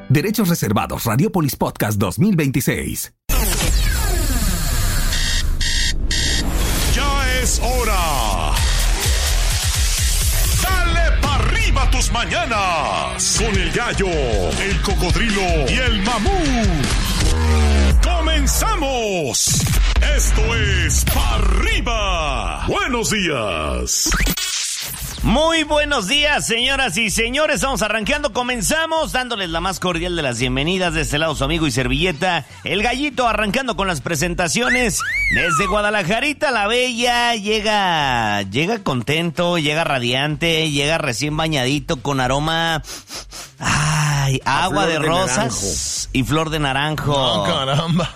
Derechos reservados. Radiopolis Podcast 2026. Ya es hora. Dale pa' arriba tus mañanas. Con el gallo, el cocodrilo y el mamut. ¡Comenzamos! Esto es Pa' Arriba. Buenos días. Muy buenos días, señoras y señores. Estamos arrancando, comenzamos dándoles la más cordial de las bienvenidas. De este lado su amigo y servilleta, el Gallito, arrancando con las presentaciones. Desde Guadalajarita la Bella, llega contento, llega radiante, llega recién bañadito con aroma, agua de rosas y flor de naranjo. ¡Oh, caramba!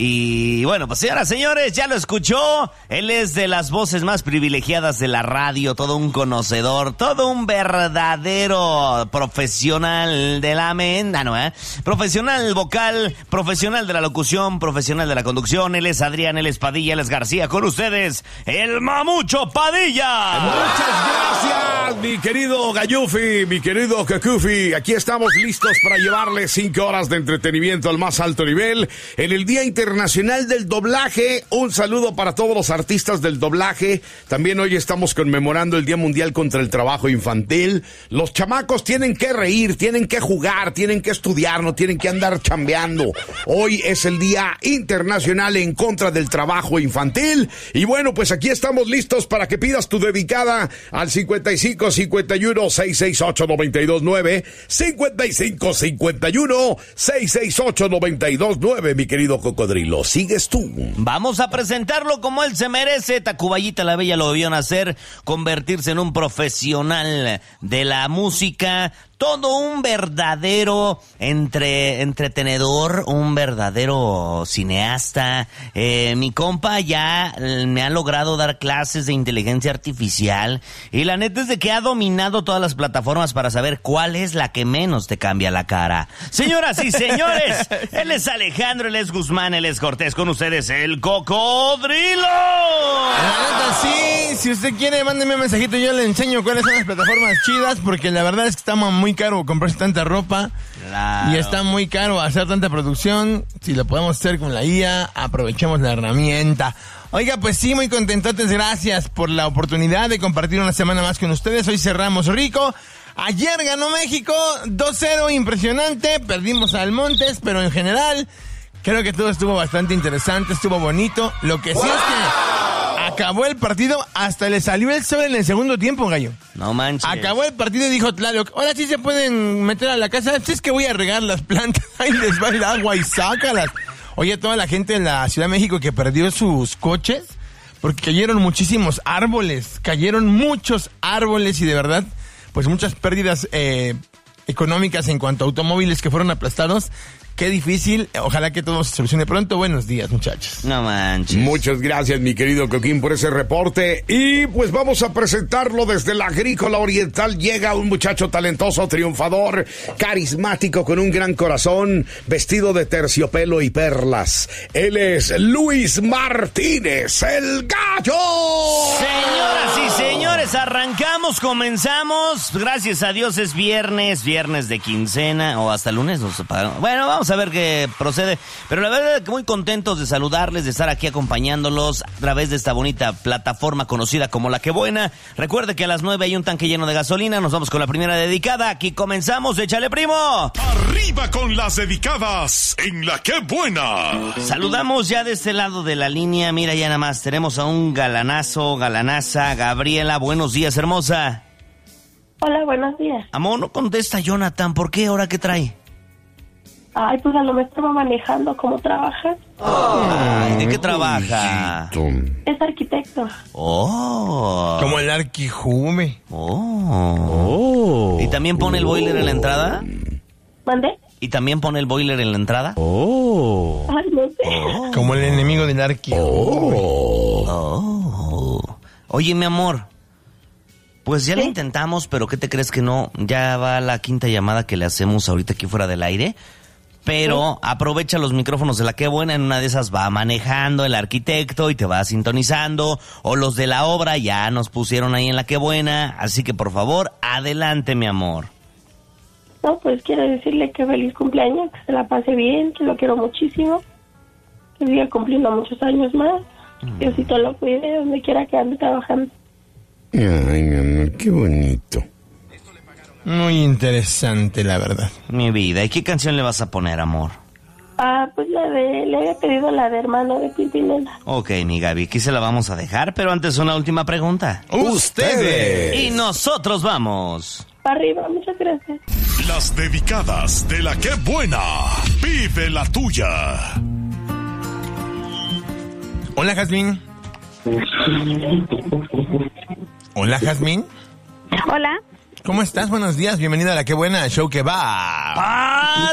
Y bueno, pues señoras, señores, ya lo escuchó. Él es de las voces más privilegiadas de la radio, todo un conocedor, todo un verdadero profesional de la profesional vocal, profesional de la locución, profesional de la conducción. Él es Adrián, él es Padilla, él es García. Con ustedes, el Mamucho Padilla. Muchas gracias, mi querido Gallufi, mi querido Cacufi. Aquí estamos listos para llevarles 5 horas de entretenimiento al más alto nivel en el Día Internacional del Doblaje. Un saludo para todos los artistas del doblaje. También hoy estamos conmemorando el Día Mundial contra el Trabajo Infantil. Los chamacos tienen que reír, tienen que jugar, tienen que estudiar, no tienen que andar chambeando. Hoy es el Día Internacional en contra del Trabajo Infantil. Y bueno, pues aquí estamos listos para que pidas tu dedicada al 55 51 668 929, 55 51 668 929, mi querido Cocodrilo. Sigues tú. Vamos a presentarlo como él se merece. Tacubayita la Bella lo vio nacer, convertirse en un profesional de la música. Todo un verdadero entretenedor, un verdadero cineasta. Mi compa ya me ha logrado dar clases de inteligencia artificial. Y la neta es de que ha dominado todas las plataformas para saber cuál es la que menos te cambia la cara. Señoras y señores, él es Alejandro, él es Guzmán, él es Cortés. Con ustedes, el Cocodrilo. La neta, sí, si usted quiere, mándeme un mensajito. Yo le enseño cuáles son las plataformas chidas, porque la verdad es que está muy caro comprarse tanta ropa. Claro. Y está muy caro hacer tanta producción. Si lo podemos hacer con la IA, aprovechemos la herramienta. Oiga, pues sí, muy contentotes. Gracias por la oportunidad de compartir una semana más con ustedes. Hoy cerramos rico. Ayer ganó México 2-0, impresionante. Perdimos al Montes, pero en general creo que todo estuvo bastante interesante, estuvo bonito. Lo que sí es que acabó el partido, hasta le salió el sol en el segundo tiempo, Gallo. No manches. Acabó el partido y dijo Tlaloc, ahora sí se pueden meter a la casa. Si es que voy a regar las plantas, ahí les va el agua y sácalas. Oye, toda la gente en la Ciudad de México que perdió sus coches, porque cayeron muchísimos árboles, cayeron muchos árboles y de verdad, pues muchas pérdidas económicas en cuanto a automóviles que fueron aplastados. Qué difícil, ojalá que todo se solucione pronto. Buenos días, muchachos. No manches. Muchas gracias, mi querido Coquín, por ese reporte. Y pues vamos a presentarlo desde la Agrícola Oriental. Llega un muchacho talentoso, triunfador, carismático, con un gran corazón, vestido de terciopelo y perlas. Él es Luis Martínez, el Gallo. Señoras y señores, arrancamos, comenzamos. Gracias a Dios es viernes de quincena, o hasta lunes nos pagaron. Bueno, vamos a ver qué procede, pero la verdad es que muy contentos de saludarles, de estar aquí acompañándolos a través de esta bonita plataforma conocida como La Que Buena. Recuerde que a las 9 hay un tanque lleno de gasolina. Nos vamos con la primera dedicada. Aquí comenzamos, échale, primo. Arriba con las dedicadas en La Que Buena. Saludamos ya de este lado de la línea. Mira, ya nada más tenemos a un galanazo, galanaza. Gabriela, buenos días, hermosa. Hola, buenos días. Amor, no contesta Jonathan. ¿Por qué? ¿Ahora qué trae? Ay, pues a lo mejor estaba manejando. ¿Cómo trabaja? Ay, ¿de qué trabaja? Es arquitecto. Oh. Como el Arquijume. Oh. ¿Y también pone el boiler en la entrada? ¿Mande? ¿Y también pone el boiler en la entrada? Ay, no sé. Como el enemigo del Arquijume. Oye, mi amor, pues ya ¿Sí? lo intentamos, pero ¿qué te crees que no? Ya va la quinta llamada que le hacemos ahorita aquí fuera del aire. Pero aprovecha los micrófonos de La Que Buena. En una de esas va manejando el arquitecto y te va sintonizando. O los de la obra ya nos pusieron ahí en La Que Buena. Así que por favor, adelante, mi amor. No, pues quiero decirle que feliz cumpleaños, que se la pase bien, que lo quiero muchísimo, que siga cumpliendo muchos años más. Diosito lo cuide donde quiera que ande trabajando. Ay, mi amor, qué bonito. Muy interesante, la verdad. Mi vida, ¿y qué canción le vas a poner, amor? Pues le había pedido la de Hermano de Pimpinela. Ok, mi Gaby, aquí se la vamos a dejar, pero antes una última pregunta. ¡Ustedes! Y nosotros vamos. Para arriba, muchas gracias. Las dedicadas de la que buena. Vive la tuya. Hola, Jazmín. Hola, Jazmín. Hola. ¿Cómo estás? Buenos días. Bienvenida a La Qué Buena, show que va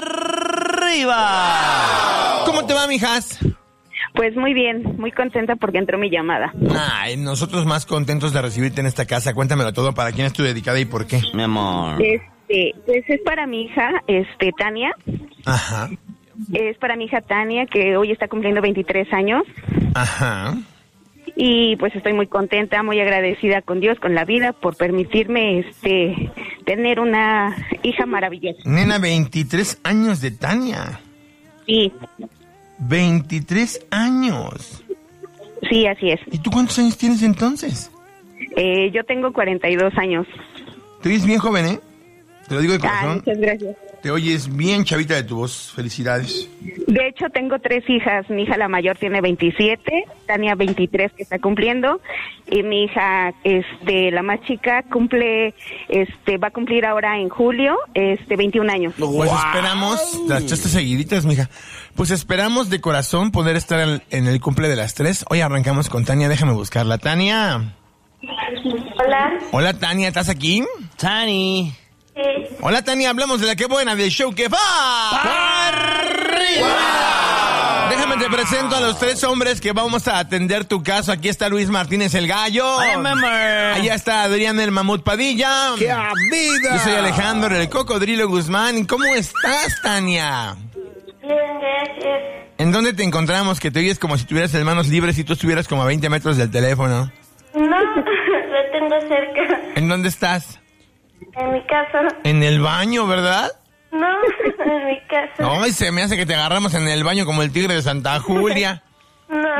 ¡Arriba! ¿Cómo te va, mijas? Pues muy bien, muy contenta porque entró mi llamada. Ay, nosotros más contentos de recibirte en esta casa. Cuéntamelo todo. ¿Para quién es tu dedicada y por qué? Mi amor. Pues es para mi hija, Tania. Ajá. Es para mi hija Tania, que hoy está cumpliendo 23 años. Ajá. Y pues estoy muy contenta, muy agradecida con Dios, con la vida, por permitirme tener una hija maravillosa. Nena, 23 años de Tania. Sí, 23 años. sí, así es. ¿Y tú cuántos años tienes entonces? Yo tengo 42 años. Te oyes bien joven, ¿eh? Te lo digo de corazón. Muchas gracias. Te oyes bien chavita de tu voz. Felicidades. De hecho, tengo 3 hijas. Mi hija la mayor tiene 27, Tania 23 que está cumpliendo, y mi hija, la más chica, va a cumplir ahora en julio, 21 años. Pues esperamos, las echaste seguiditas, mija. Pues esperamos de corazón poder estar en el cumple de las 3. Hoy arrancamos con Tania, déjame buscarla. Tania. Hola. Hola, Tania, ¿estás aquí? Tani. Hola, Tania, hablamos de La Qué Buena, del show que va arriba. Déjame te presento a los 3 hombres que vamos a atender tu caso. Aquí está Luis Martínez el Gallo. Ay, mamá. Allá está Adrián el Mamut Padilla. ¡Qué vida! Yo soy Alejandro el Cocodrilo Guzmán. ¿Cómo estás, Tania? Bien, gracias. ¿En dónde te encontramos? Que te oyes como si tuvieras las manos libres y tú estuvieras como a 20 metros del teléfono. No, lo tengo cerca. ¿En dónde estás? En mi casa. En el baño, ¿verdad? No, en mi casa. No, y se me hace que te agarramos en el baño como el tigre de Santa Julia. No.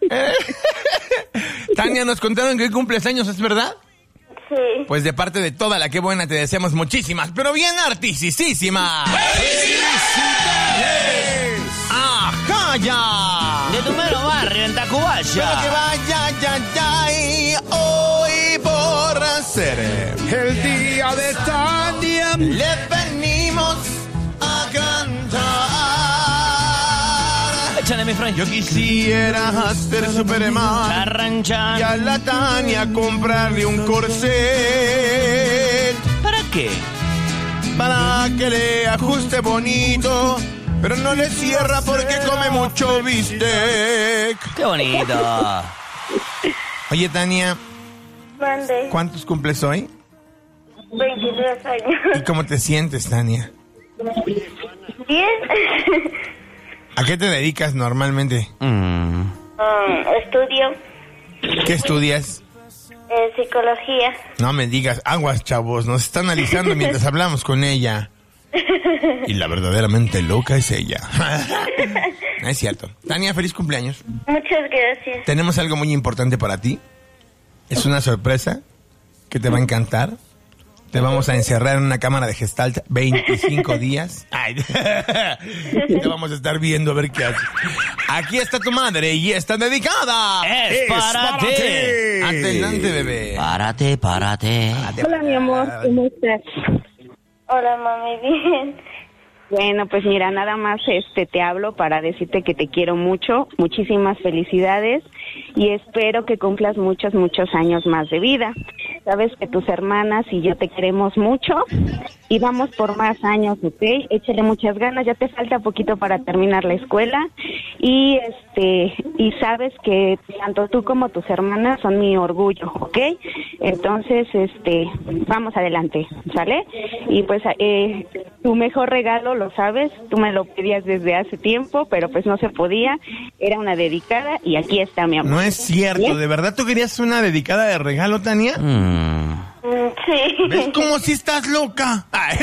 Tania, nos contaron que hoy cumples años, ¿es verdad? Sí. Pues de parte de toda La Qué Buena te deseamos muchísimas, pero bien artisísimas. ¡Felicidades! ¡Ajá, ya! De tu mero barrio, en Tacubaya. Pero que vaya, ya, y hoy por ser El día de Tania. le venimos a cantar. Échale, mi friend. Yo quisiera ser Superman Arrancha. y a la Tania comprarle un corset ¿Para qué? para que le ajuste bonito, pero no le cierra porque come mucho bistec. Qué bonito. Oye, Tania, Mande. ¿cuántos cumples hoy? 23 años. ¿Y cómo te sientes, Tania? Bien. ¿A qué te dedicas normalmente? Estudio ¿Qué estudias? psicología. No me digas, aguas, chavos, nos está analizando mientras hablamos con ella. Y la verdaderamente loca es ella. No es cierto. Tania, feliz cumpleaños. Muchas gracias. Tenemos algo muy importante para ti. Es una sorpresa que te va a encantar. Te vamos a encerrar en una cámara de Gestalt 25 días. Ay. Y te vamos a estar viendo a ver qué haces. Aquí está tu madre y está dedicada. Es para ti. Adelante, bebé. Párate. Hola, mi amor, ¿cómo estás? Hola, mami, bien. Bueno, pues mira, nada más te hablo para decirte que te quiero mucho, muchísimas felicidades y espero que cumplas muchos años más de vida. Sabes que tus hermanas y yo te queremos mucho y vamos por más años, ¿ok? Échale muchas ganas, ya te falta poquito para terminar la escuela y sabes que tanto tú como tus hermanas son mi orgullo, ¿ok? Entonces, vamos adelante, ¿sale? Y pues tu mejor regalo, lo sabes, tú me lo pedías desde hace tiempo, pero pues no se podía, era una dedicada y aquí está, mi amor. No es cierto, ¿Bien? ¿de verdad tú querías una dedicada de regalo, Tania? Sí. ¿Ves cómo si estás loca? Ay.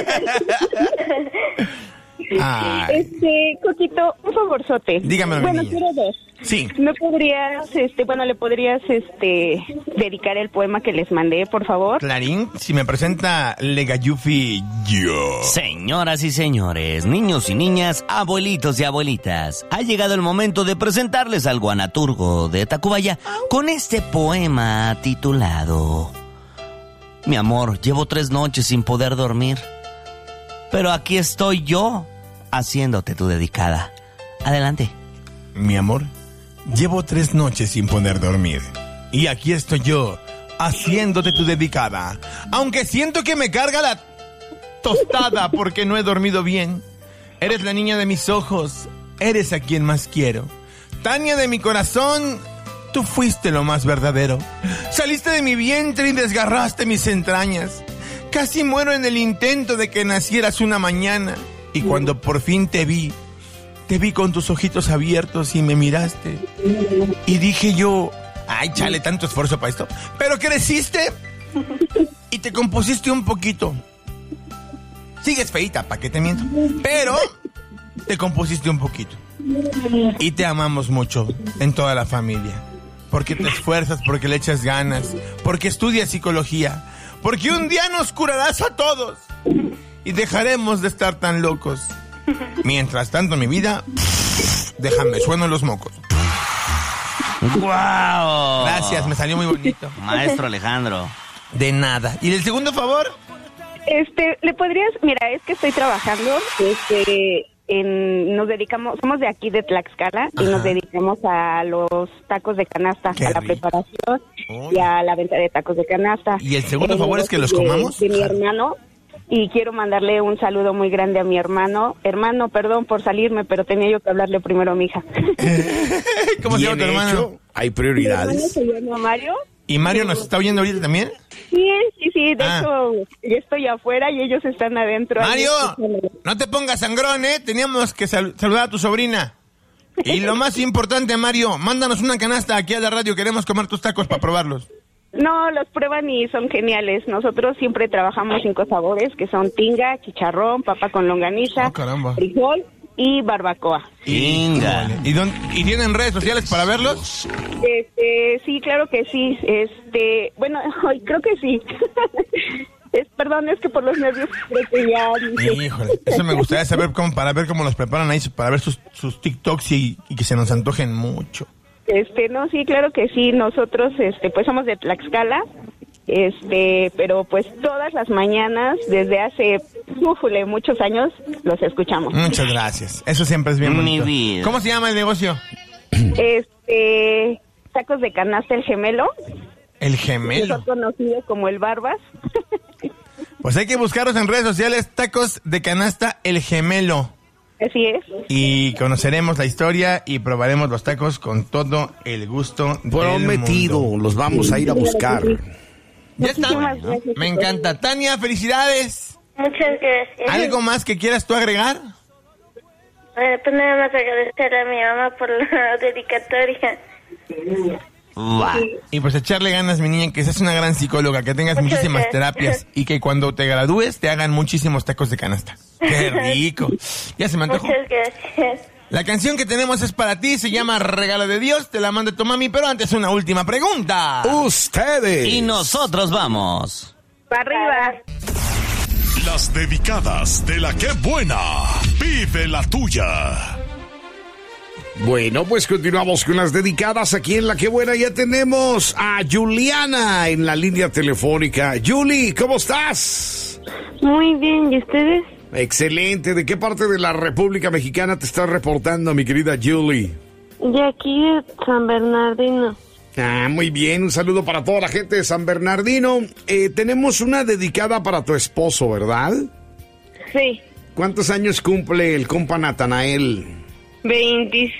Coquito, un favorzote. Dígame, bueno, niña. quiero dos. Sí. ¿Me podrías, le podrías, dedicar el poema que les mandé, por favor? Clarín, si me presenta Legayufi, yo. Señoras y señores, niños y niñas, abuelitos y abuelitas, ha llegado el momento de presentarles al guanaturgo de Tacubaya con este poema titulado Mi amor, llevo 3 noches sin poder dormir, pero aquí estoy yo haciéndote tu dedicada. Adelante. Mi amor, llevo 3 noches sin poder dormir, y aquí estoy yo haciéndote tu dedicada. Aunque siento que me carga la tostada porque no he dormido bien. Eres la niña de mis ojos, eres a quien más quiero. Tania de mi corazón, tú fuiste lo más verdadero. Saliste de mi vientre y desgarraste mis entrañas. Casi muero en el intento de que nacieras una mañana. Y cuando por fin te vi con tus ojitos abiertos y me miraste. Y dije yo, ay, chale, tanto esfuerzo para esto. Pero creciste y te compusiste un poquito. Sigues feíta, ¿pa' qué te miento? Pero te compusiste un poquito. Y te amamos mucho en toda la familia. Porque te esfuerzas, porque le echas ganas, porque estudias psicología, porque un día nos curarás a todos y dejaremos de estar tan locos. Mientras tanto, mi vida, déjame, sueno los mocos. ¡Guau! Gracias, me salió muy bonito. Maestro Alejandro. De nada. ¿Y el segundo favor? ¿Le podrías, mira, es que estoy trabajando, nos dedicamos, somos de aquí de Tlaxcala. Ajá. Y nos dedicamos a los tacos de canasta, a la preparación y a la venta de tacos de canasta. ¿Y el segundo favor es que los comamos? De mi hermano. Y quiero mandarle un saludo muy grande a mi hermano. Hermano, perdón por salirme, pero tenía yo que hablarle primero a mi hija. ¿Cómo se llama tu hermano? Hay prioridades. Mi hermano se llama Mario. ¿Y Mario nos está oyendo ahorita también? Sí. De hecho, yo estoy afuera y ellos están adentro. Mario, no te pongas sangrón, ¿eh? Teníamos que saludar a tu sobrina. Y lo más importante, Mario, mándanos una canasta aquí a la radio. Queremos comer tus tacos para probarlos. No, los prueban y son geniales. Nosotros siempre trabajamos 5 sabores, que son tinga, chicharrón, papa con longaniza, frijol y barbacoa. Tinga. ¿Y tienen redes sociales para verlos? Sí, claro que sí. Bueno, creo que sí. Perdón, es que por los nervios creo que ya... Híjole, eso me gustaría saber para ver cómo los preparan ahí, para ver sus TikToks y que se nos antojen mucho. No, sí, claro que sí. Nosotros, pues somos de Tlaxcala, pero pues todas las mañanas, desde hace, muchos años, los escuchamos. Muchas gracias. Eso siempre es bien bonito. ¿Cómo se llama el negocio? Tacos de canasta El Gemelo. El Gemelo. Es conocido como el Barbas. Pues hay que buscarlos en redes sociales, Tacos de Canasta El Gemelo. Así es. Y conoceremos la historia y probaremos los tacos con todo el gusto prometido. Del mundo. Los vamos a ir a buscar. Ya está. Bueno, me encanta. Tania, felicidades. Muchas gracias. ¿Algo más que quieras tú agregar? Pues nada más agradecer a mi mamá por la dedicatoria. Y pues echarle ganas, mi niña, que seas una gran psicóloga, que tengas muchísimas terapias y que cuando te gradúes te hagan muchísimos tacos de canasta. ¡Qué rico! Ya se me antojó. Muchas gracias. La canción que tenemos es para ti, se llama Regalo de Dios, te la manda tu mami, pero antes una última pregunta. Ustedes. Y nosotros vamos. ¡Para arriba! Las dedicadas de la que buena. Vive la tuya. Bueno, pues continuamos con las dedicadas aquí en La Que Buena. Ya tenemos a Juliana en la línea telefónica. Julie, ¿cómo estás? Muy bien, ¿y ustedes? Excelente. ¿De qué parte de la República Mexicana te estás reportando, mi querida Julie? De aquí de San Bernardino. Ah, muy bien. Un saludo para toda la gente de San Bernardino. Tenemos una dedicada para tu esposo, ¿verdad? Sí. ¿Cuántos años cumple el compa Natanael? 20.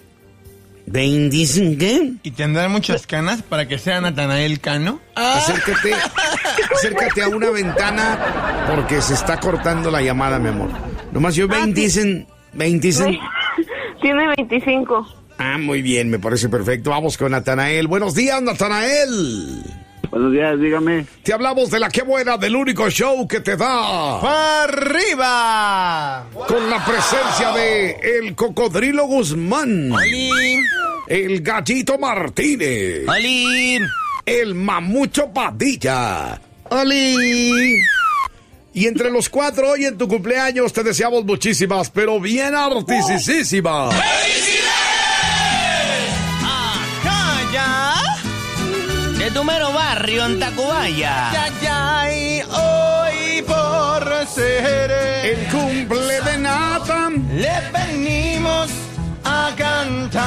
¿20 qué? ¿Y tendrán muchas canas para que sea Natanael Cano? Acércate a una ventana porque se está cortando la llamada, mi amor. Nomás yo 20 dicen. Tiene 25. Ah, muy bien, me parece perfecto. Vamos con Natanael. Buenos días, Natanael. Buenos días, dígame. Te hablamos de La Qué Buena, del único show que te da ¡arriba! con la presencia de el Cocodrilo Guzmán, ¡Oli! el Gallito Martínez, ¡Oli! el Mamucho Padilla, ¡oli! Y entre los cuatro, hoy en tu cumpleaños te deseamos muchísimas, pero bien artisísimas. De tu mero barrio en Tacubaya. Y hoy por ser El cumple de Nata. le venimos a cantar.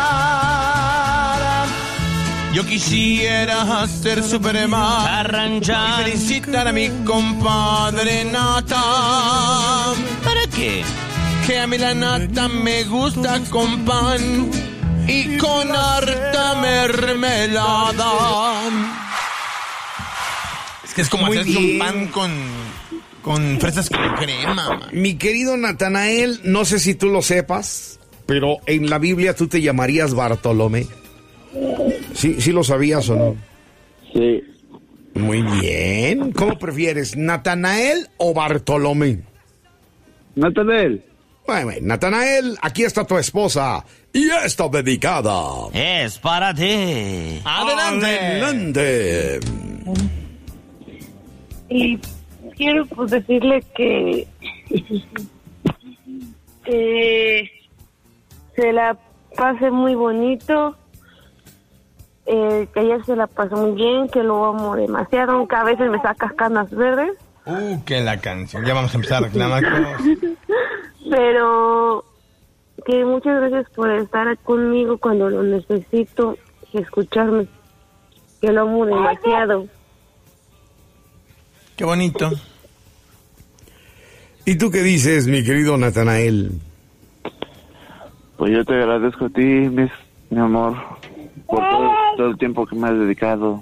Yo quisiera ser Superman Arranchar. y felicitar a mi compadre Nata. ¿Para qué? Que a mí la nata me gusta con pan y con harta mermelada. Es que es como Muy hacerse un bien. pan con fresas con crema, man. Mi querido Natanael, no sé si tú lo sepas, pero en la Biblia tú te llamarías Bartolomé. ¿Sí lo sabías o no? Sí. Muy bien. ¿Cómo prefieres, Natanael o Bartolomé? Natanael. Bueno, Natanael, aquí está tu esposa y está dedicada. Es para ti. Adelante. Y quiero pues decirle que se la pase muy bonito, que ella se la pasó muy bien, que lo amo demasiado, aunque a veces me sacas canas verdes, Que la canción. Ya vamos a empezar a reclamar cosas. pero que muchas gracias por estar conmigo cuando lo necesito y escucharme, que lo amo demasiado. Qué bonito. ¿Y tú qué dices, mi querido Natanael? Pues yo te agradezco a ti, mi amor, por todo el tiempo que me has dedicado.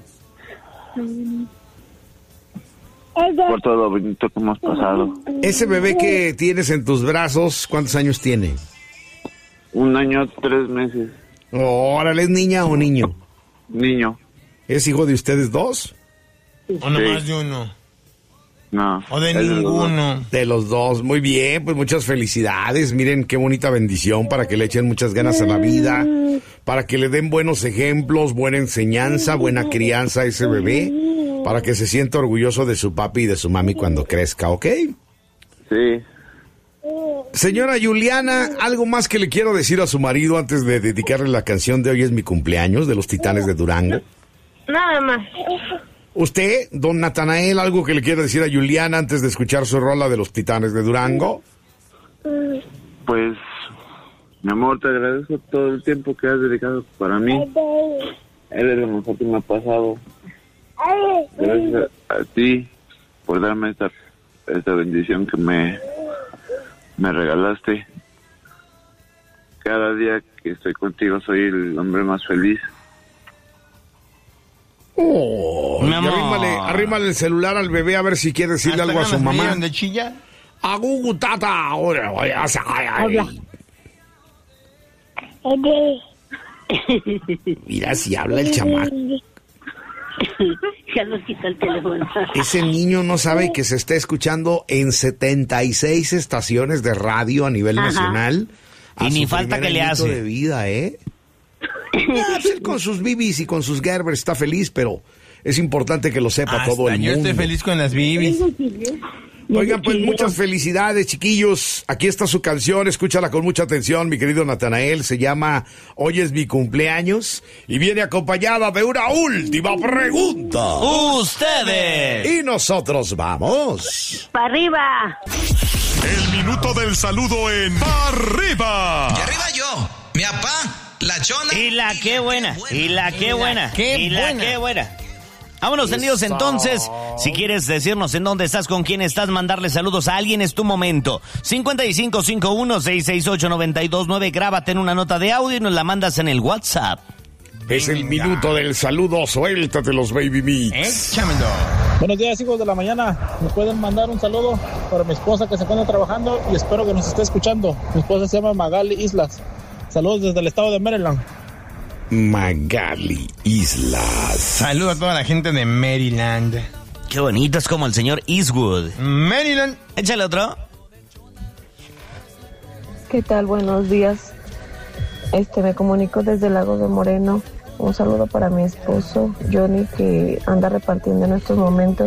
Por todo lo bonito que hemos pasado. Ese bebé que tienes en tus brazos, ¿cuántos años tiene? 1 año, 3 meses. Órale, ¿es niña o niño? Niño. ¿Es hijo de ustedes dos? O no Sí. más de uno. No. O de es los dos. ninguno. De los dos, muy bien, pues muchas felicidades. Miren qué bonita bendición para que le echen muchas ganas a la vida, para que le den buenos ejemplos, buena enseñanza, buena crianza a ese bebé, para que se sienta orgulloso de su papi y de su mami cuando crezca, ¿ok? Sí. Señora Juliana, ¿algo más que le quiero decir a su marido antes de dedicarle la canción de Hoy es mi cumpleaños de los Titanes de Durango? Nada más. ¿Usted, don Natanael, algo que le quiera decir a Juliana antes de escuchar su rola de los Titanes de Durango? Pues, mi amor, te agradezco todo el tiempo que has dedicado para mí. Eres lo mejor que me ha pasado. Gracias a ti por darme esta bendición que me regalaste. Cada día que estoy contigo soy el hombre más feliz. Oh, Mi y amor. arrímale el celular al bebé a ver si quiere decirle Hasta algo a su ganas me mamá. dieron de chillar. Agugu tata, ahora, ay. Mira si habla el chamaco. Ya nos quitó el teléfono. Ese niño no sabe que se está escuchando en 76 estaciones de radio a nivel nacional. Y a ni su falta primer que le añito hace. de vida, ¿eh? Pues él con sus bibis y con sus Gerber está feliz, pero es importante que lo sepa todo el Yo mundo. estoy feliz con las bibis. Oigan, pues muchas felicidades, chiquillos. Aquí está su canción, escúchala con mucha atención, mi querido Natanael. Se llama Hoy es mi cumpleaños y viene acompañada de una última pregunta. ¡Ustedes! Y nosotros vamos. ¡Para arriba! El minuto del saludo en Pa' Arriba. Y arriba yo, mi papá, la chona. Y la qué buena, y la qué buena, qué y la buena. qué buena. Vámonos tendidos entonces. Si quieres decirnos en dónde estás, con quién estás, mandarle saludos a alguien, es tu momento. 5551-668-929. Grábate en una nota de audio y nos la mandas en el WhatsApp. Es el minuto del saludo, suéltate los baby meats. Échamelo. Buenos días, hijos de la mañana. Me pueden mandar un saludo para mi esposa que se encuentra trabajando y espero que nos esté escuchando. Mi esposa se llama Magali Islas. Saludos desde el estado de Maryland. Magali Islas. Saludo a toda la gente de Maryland. Qué bonito, es como el señor Eastwood. Maryland. Échale otro. ¿Qué tal? Buenos días. Me comunico desde el Lago de Moreno. Un saludo para mi esposo, Johnny, que anda repartiendo en estos momentos.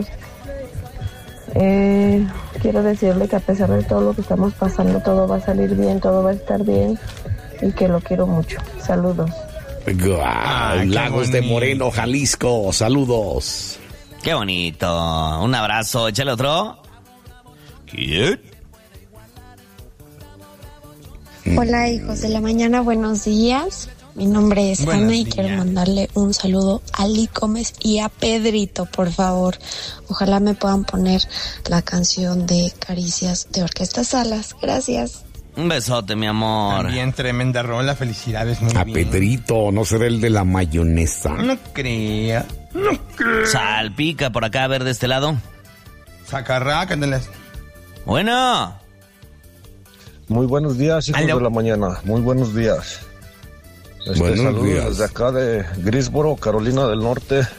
Quiero decirle que a pesar de todo lo que estamos pasando, todo va a salir bien, todo va a estar bien y que lo quiero mucho. Saludos. Lagos de Moreno, Jalisco. Saludos. Qué bonito. Un abrazo. Échale otro. ¿Qué? Hola, hijos de la mañana, buenos días. Mi nombre es Ana y quiero mandarle un saludo a Lee Gómez y a Pedrito, por favor. Ojalá me puedan poner la canción de Caricias de Orquesta Salas. Gracias. Un besote, mi amor. También tremenda rola, felicidades, muy a bien. Pedrito, no será el de la mayonesa. No creo. Salpica por acá, a ver de este lado. Sacarrá, cándelas. Bueno. Muy buenos días, hijos de la mañana. Muy buenos días. Buenos saludos días. Desde acá de Greensboro, Carolina del Norte.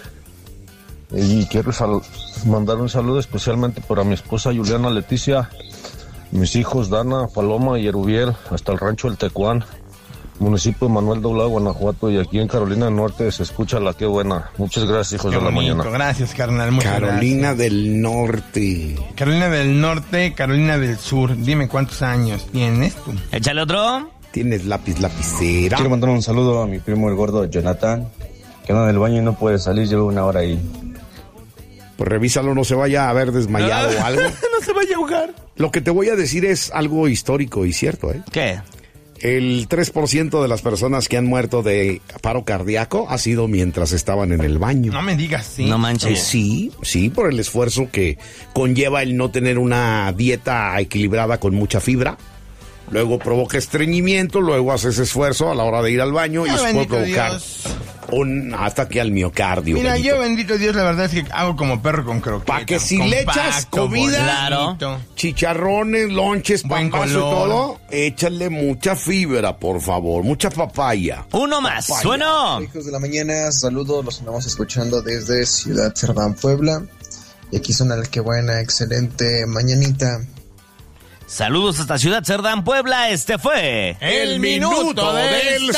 Y quiero mandar un saludo especialmente para mi esposa Juliana Leticia, mis hijos Dana, Paloma y Erubiel, hasta el rancho El Tecuán, municipio de Manuel Doblado, Guanajuato, y aquí en Carolina del Norte se escucha la Qué Buena. Muchas gracias, hijos de la mañana. Gracias, carnal. Muchas Carolina gracias. del Norte. Carolina del Norte, Carolina del Sur. Dime cuántos años tienes tú. Échale otro. Tienes lapicera. Quiero mandar un saludo a mi primo el gordo Jonathan, que anda en el baño y no puede salir, lleva una hora ahí. Pues revísalo, no se vaya a haber desmayado o algo. No se vaya a ahogar. Lo que te voy a decir es algo histórico y cierto, ¿eh? ¿Qué? El 3% de las personas que han muerto de paro cardíaco ha sido mientras estaban en el baño. No me digas, sí. No manches. Sí, por el esfuerzo que conlleva el no tener una dieta equilibrada con mucha fibra. Luego provoca estreñimiento, luego haces esfuerzo a la hora de ir al baño y eso puede provocar un ataque al miocardio. Mira, bendito. yo, bendito Dios, la verdad es que hago como perro con croqueta. Para que si le echas comida, bonito, chicharrones, lonches, pambazo y todo, échale mucha fibra, por favor, mucha papaya. Uno más, papaya. Bueno. Hijos de la mañana, saludos, los andamos escuchando desde Ciudad Cerdán, Puebla. Y aquí son el Qué Buena, excelente mañanita. Saludos hasta Ciudad Cerdán, Puebla. Este fue el Minuto del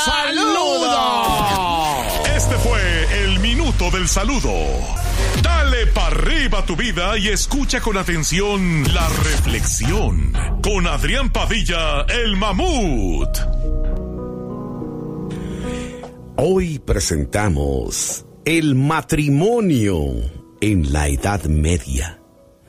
Saludo. Este fue el Minuto del Saludo. Dale para arriba tu vida y escucha con atención la reflexión con Adrián Padilla, el Mamut. Hoy presentamos el matrimonio en la Edad Media.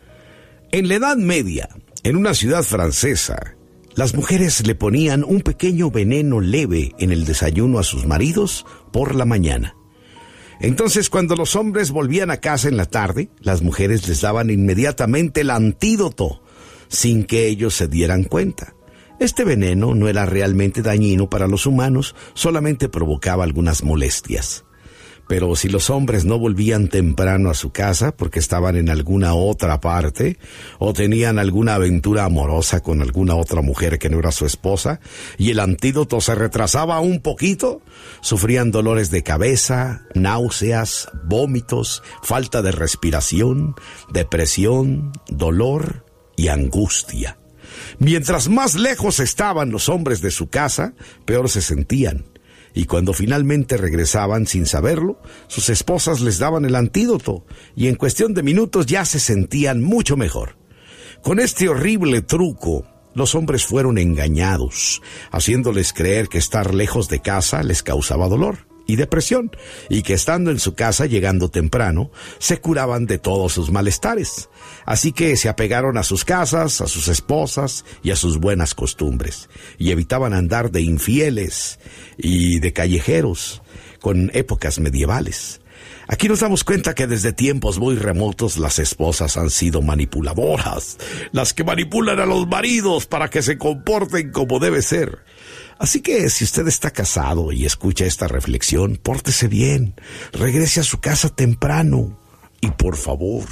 En la Edad Media, en una ciudad francesa, las mujeres le ponían un pequeño veneno leve en el desayuno a sus maridos por la mañana. Entonces, cuando los hombres volvían a casa en la tarde, las mujeres les daban inmediatamente el antídoto, sin que ellos se dieran cuenta. Este veneno no era realmente dañino para los humanos, solamente provocaba algunas molestias. Pero si los hombres no volvían temprano a su casa porque estaban en alguna otra parte o tenían alguna aventura amorosa con alguna otra mujer que no era su esposa y el antídoto se retrasaba un poquito, sufrían dolores de cabeza, náuseas, vómitos, falta de respiración, depresión, dolor y angustia. Mientras más lejos estaban los hombres de su casa, peor se sentían. Y cuando finalmente regresaban sin saberlo, sus esposas les daban el antídoto y en cuestión de minutos ya se sentían mucho mejor. Con este horrible truco, los hombres fueron engañados, haciéndoles creer que estar lejos de casa les causaba dolor y depresión, y que estando en su casa, llegando temprano, se curaban de todos sus malestares. Así que se apegaron a sus casas, a sus esposas y a sus buenas costumbres, y evitaban andar de infieles y de callejeros con épocas medievales. Aquí nos damos cuenta que desde tiempos muy remotos las esposas han sido manipuladoras, las que manipulan a los maridos para que se comporten como debe ser. Así que si usted está casado y escucha esta reflexión, pórtese bien, regrese a su casa temprano y por favor,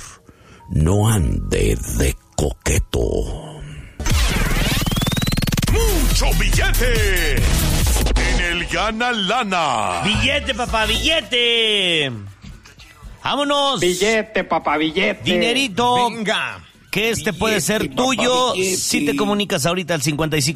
no ande de coqueto. ¡Mucho billete! En el gana lana. Billete, papá, billete. Vámonos. Billete, papá, billete. Dinerito. Venga. Que puede ser tuyo si te comunicas ahorita al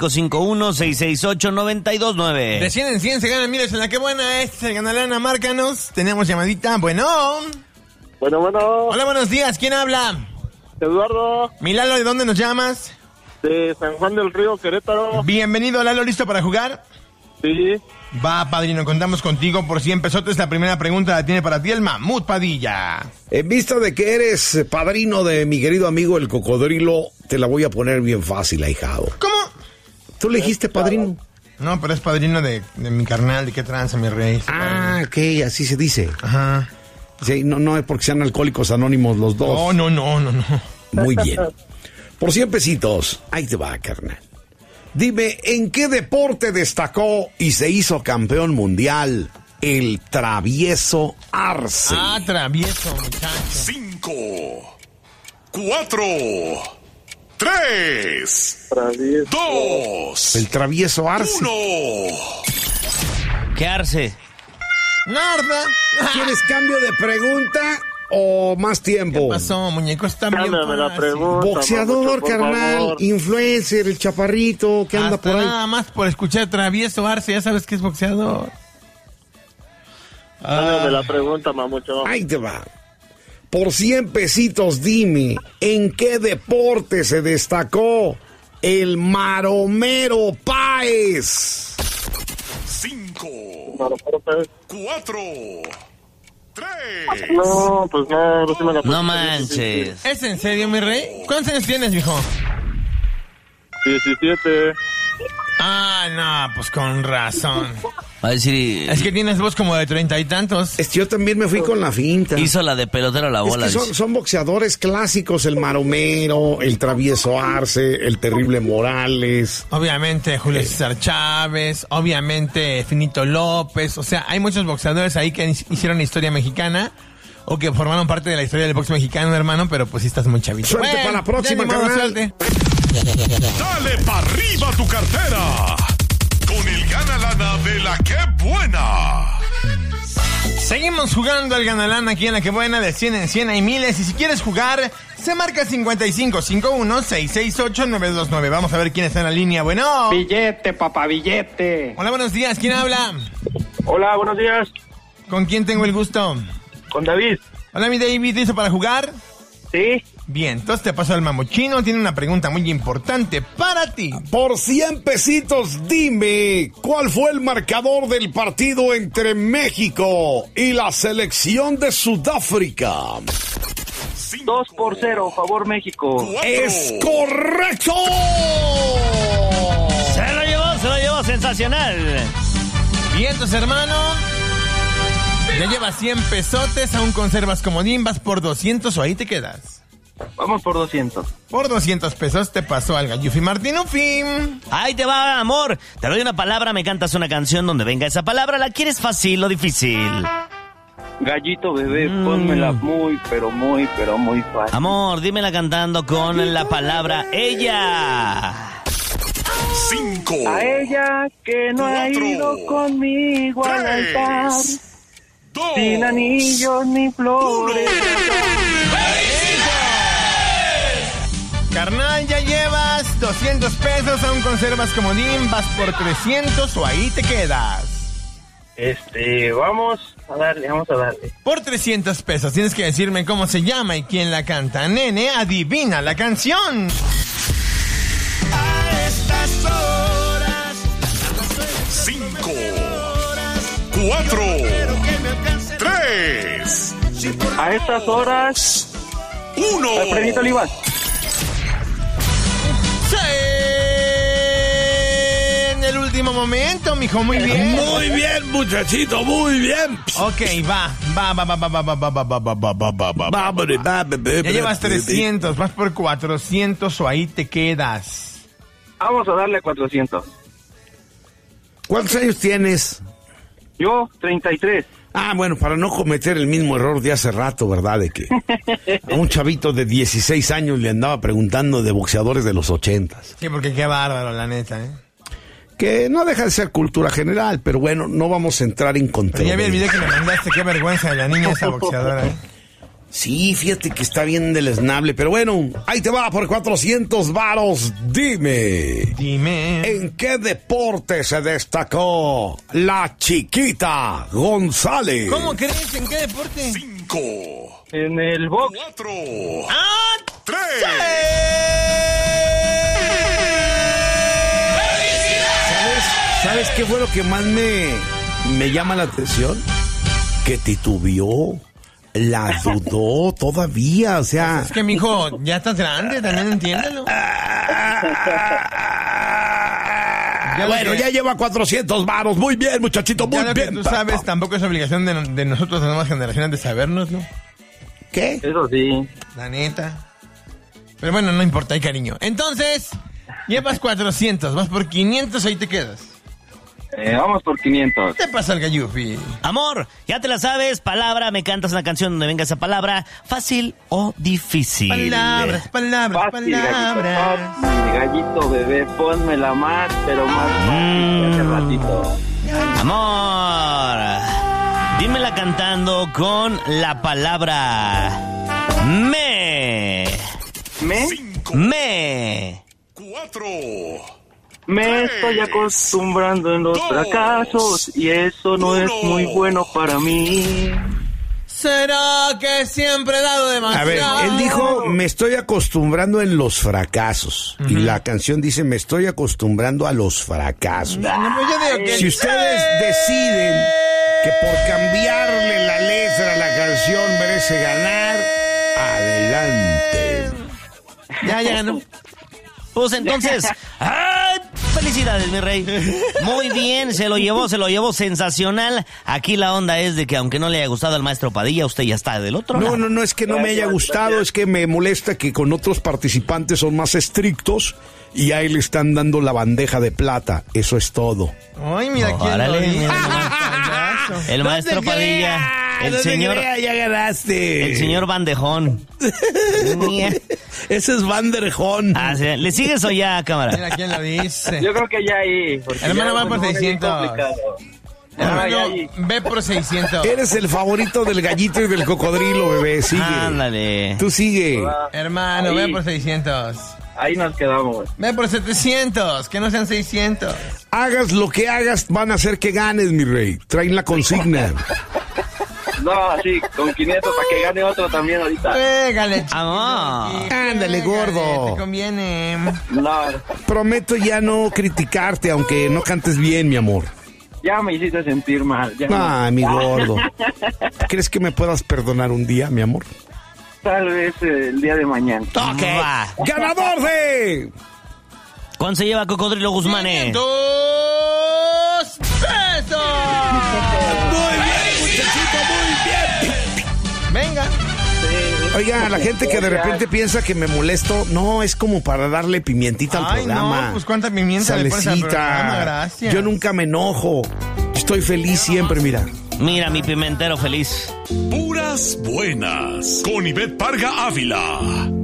5551-668-929. De 100 en 100 se ganan miles en la que buena. Este es el Gana Lana, márcanos. Tenemos llamadita. Bueno. Bueno. Hola, buenos días. ¿Quién habla? Eduardo. Mi Lalo, ¿de dónde nos llamas? De San Juan del Río, Querétaro. Bienvenido, Lalo. ¿Listo para jugar? Sí. Va, padrino, contamos contigo por 100 pesotes. La primera pregunta la tiene para ti el Mamut Padilla. En vista de que eres padrino de mi querido amigo el cocodrilo, te la voy a poner bien fácil, ahijado. ¿Cómo? ¿Tú le dijiste padrino? No, pero es padrino de mi carnal, de qué tranza, mi rey. Ah, ok, así se dice. Ajá. Sí, no es porque sean alcohólicos anónimos los dos. No. Muy bien. Por 100 pesitos, ahí te va, carnal. Dime, ¿en qué deporte destacó y se hizo campeón mundial el Travieso Arce? Ah, Travieso, muchacho. 5, 4, 3, 2, El Travieso Arce. 1. ¿Qué Arce? Nada. ¿Quieres cambio de pregunta o más tiempo? ¿Qué pasó, muñeco? Está bien Cámbiame la fácil. pregunta. Boxeador, Mamucho, por carnal, favor. influencer, el chaparrito que anda Hasta por ahí. nada más por escuchar Travieso Arce, ya sabes que es boxeador. Cámbiame la pregunta, Mamucho. Ahí te va. Por 100 pesitos, dime, ¿en qué deporte se destacó el Maromero Páez? 5, 4, 3. No, pues no sí me la No manches. ¿Es en serio, mi rey? ¿Cuántos años tienes, mijo? 17. Ah, no, pues con razón. Va a decir... Es que tienes voz como de 30 y tantos. Yo también me fui con la finta. Hizo la de pelotero a la bola. Es que son boxeadores clásicos, el Maromero, el Travieso Arce, el Terrible Morales. Obviamente Julio César Chávez, obviamente Finito López. O sea, hay muchos boxeadores ahí que hicieron historia mexicana o que formaron parte de la historia del box mexicano, hermano, pero pues sí estás muy chavito. Suerte para la próxima, carnal. Suerte. Dale para arriba tu cartera con el Gana Lana de la que buena. Seguimos jugando al Gana Lana aquí en la que buena, de 100 en 100 hay miles. Y si quieres jugar, se marca 5551-668-929. Vamos a ver quién está en la línea. Bueno. Billete, papá, billete. Hola, buenos días. ¿Quién habla? Hola, buenos días. ¿Con quién tengo el gusto? Con David. Hola, mi David. ¿Listo para jugar? Sí. Bien, entonces te paso al mamuchino. Tiene una pregunta muy importante para ti. Por 100 pesitos, dime, ¿cuál fue el marcador del partido entre México y la selección de Sudáfrica? 2-0, favor México. ¡Es correcto! Se lo llevó, sensacional. Vientos, hermano. Ya llevas 100 pesotes, aún conservas comodín, vas por 200 o ahí te quedas. Vamos por 200. Por 200 pesos te pasó al Gallufi Martinufi. Ahí te va, amor. Te doy una palabra, me cantas una canción donde venga esa palabra. ¿La quieres fácil o difícil? Gallito bebé, pónmela muy fácil. Amor, dímela cantando con la palabra ella. 5. A ella que no ha ido conmigo al altar, sin anillos ni flores. Carnal, ya llevas 200 pesos, aún conservas comodín, vas por 300 o ahí te quedas. Vamos a darle. Por 300 pesos tienes que decirme cómo se llama y quién la canta. Nene, adivina la canción. A estas horas. 5, 4, 3. A estas horas. 1. Alfredito Olivas. En el último momento, mijo, muy bien. Muy bien, muchachito, muy bien. Ok, va. Ya llevas 300, vas por 400 o ahí te quedas. Vamos a darle 400. ¿Cuántos años tienes? Yo, 33. Ah, bueno, para no cometer el mismo error de hace rato, ¿verdad? De que a un chavito de 16 años le andaba preguntando de boxeadores de los 80s. Sí, porque qué bárbaro, la neta, ¿eh? que no deja de ser cultura general, pero bueno, no vamos a entrar en control. Ya vi el video que me mandaste, qué vergüenza de la niña esa boxeadora, ¿eh? Sí, fíjate que está bien deleznable, pero bueno, ahí te va por 400 varos. Dime, ¿en qué deporte se destacó la chiquita González? ¿Cómo crees? ¿En qué deporte? 5. En el box. 4. ¡Ah! 3. ¿Sabes qué fue lo que más me llama la atención? Que titubeó. La dudó todavía, o sea... Es que, mijo, ya estás grande, también entiéndelo. Bueno, ya lleva 400 varos. Muy bien, muchachito, muy ya bien. Tú sabes, tampoco es obligación de nosotros, las nuevas generaciones, de sabernos, ¿no? ¿Qué? Eso sí. La neta. Pero bueno, no importa, hay cariño. Entonces, llevas 400, vas por 500, ahí te quedas. Vamos por 500. ¿Qué te pasa el Gallufi? Amor, ya te la sabes, palabra, me cantas una canción donde venga esa palabra, fácil o difícil. Palabras, Fácil, gallito bebé, ponme la más, pero más fácil que hace ratito. Amor, dímela cantando con la palabra me. ¿Me? 5. Me. 4. Me estoy acostumbrando en los fracasos y eso no es muy bueno para mí. ¿Será que siempre he dado demasiado? A ver, él dijo, me estoy acostumbrando en los fracasos. Y la canción dice, me estoy acostumbrando a los fracasos. No, pues yo digo que si ustedes deciden que por cambiarle la letra a la canción merece ganar, adelante. Ya ganó. Pues entonces, ¡ay! Felicidades, mi rey. Muy bien, se lo llevó sensacional. Aquí la onda es de que aunque no le haya gustado al maestro Padilla, usted ya está del otro lado. No es que no me haya gustado, es que me molesta que con otros participantes son más estrictos y a él le están dando la bandeja de plata. Eso es todo. Ay, mira quién lo dice. El maestro Padilla. El señor, ya ganaste. El señor Bandejón. Ese es Banderjón. Ah, ¿sí? ¿Le sigues o ya, cámara? Mira quién lo dice. Yo creo que ya ahí. Hermano, va por 600. Hermano, ve por 600. Eres el favorito del gallito y del cocodrilo, bebé. Sigue. Ándale. Tú sigue. Hermano, ahí. ve por 600. Ahí nos quedamos. Ve por 700, que no sean 600. Hagas lo que hagas, van a hacer que ganes, mi rey. Traen la consigna. No, sí, con 500 para que gane otro también ahorita. Pégale, Ándale, gordo. Te conviene. No, Prometo ya no criticarte, aunque no cantes bien, mi amor. ya me hiciste sentir mal. Ya Ah, no. mi gordo. ¿Crees que me puedas perdonar un día, mi amor? Tal vez el día de mañana. Ok. ¡Ganador de! ¿Cuánto se lleva Cocodrilo Guzmán? 2 pesos. Muy bien, muchachito, muy bien. Venga. Oiga, la gente que de repente piensa que me molesto, no, es como para darle pimientita al programa. No, pues cuánta pimienta le pones al programa, gracias. Yo nunca me enojo. Estoy feliz siempre, mira. Mira, mi pimentero feliz. Puras buenas. Con Ivette Parga Ávila.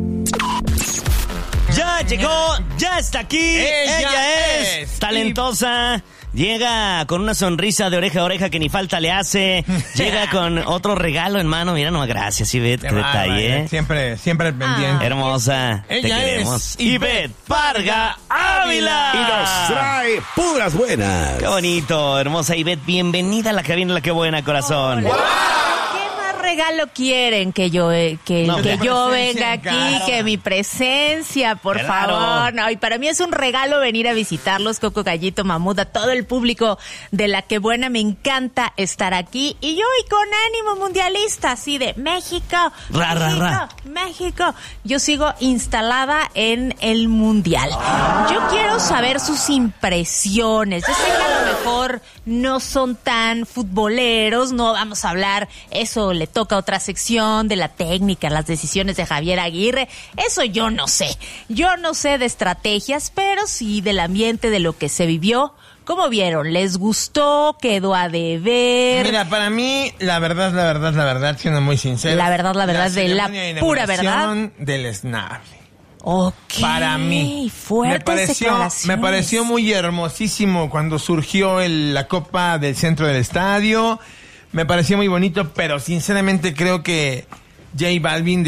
Ya llegó, ya está aquí. Ella es talentosa. Llega con una sonrisa de oreja a oreja que ni falta le hace. Llega con otro regalo en mano. Mira, no, gracias, Ivette. Qué detalle. Siempre al pendiente. Hermosa. Te queremos. Ivette Parga Ávila. Y nos trae puras buenas. Qué bonito, hermosa Ivette. Bienvenida a la cabina, la que buena, corazón. Hola. Regalo quieren que yo venga aquí, claro. que mi presencia, por favor. No, y para mí es un regalo venir a visitarlos, Coco, Gallito, Mamuda, todo el público de La Que Buena. Me encanta estar aquí y yo y con ánimo mundialista, así de México, México. Yo sigo instalada en el mundial. Yo quiero saber sus impresiones. Yo sé que a lo mejor no son tan futboleros, no vamos a hablar, eso le toca otra sección de la técnica, las decisiones de Javier Aguirre. Eso yo no sé. Yo no sé de estrategias, pero sí del ambiente, de lo que se vivió. ¿Cómo vieron? ¿Les gustó? ¿Quedó a deber? Mira, para mí, la verdad, siendo muy sincero. La verdad, de la pura verdad. Del Snable. Okay, para mí. Me pareció muy hermosísimo cuando surgió la copa del centro del estadio. Me pareció muy bonito, pero sinceramente creo que J Balvin